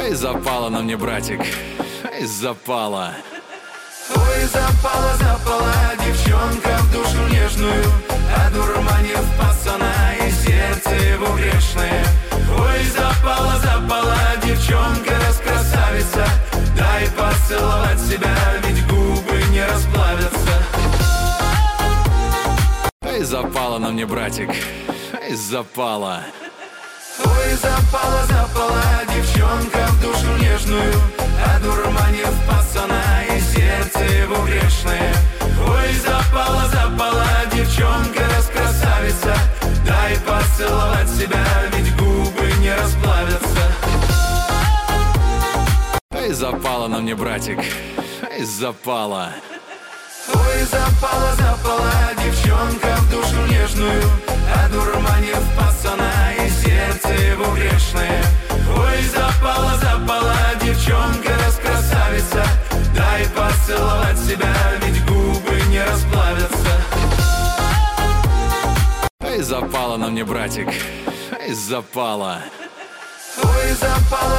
Ой, запала на мне, братик, ой, запала. Ой, запала, запала девчонка в душу нежную, одурманив пацана и сердце его грешное. Ой, запала, запала девчонка, раскрасавица, дай поцеловать себя, ведь губы не расплавятся. Ой, запала на мне, братик, ой, запала. Ой, запала, запала девчонка в душу нежную, одурманив пацана и сердце его грешное. Ой, запала, запала девчонка, раскрасавица, дай поцеловать себя, ведь губы не расплавятся. Ой, запала на мне, братик, ой, запала. Ой, запала, запала девчонка в душу нежную, одурманив пацана и сердце его грешное. Ой, запала, запала девчонка, раскрасавица, дай поцеловать себя, ведь губы не расплавятся. Ой, запала на мне, братик, ой, запала. Ой, запала,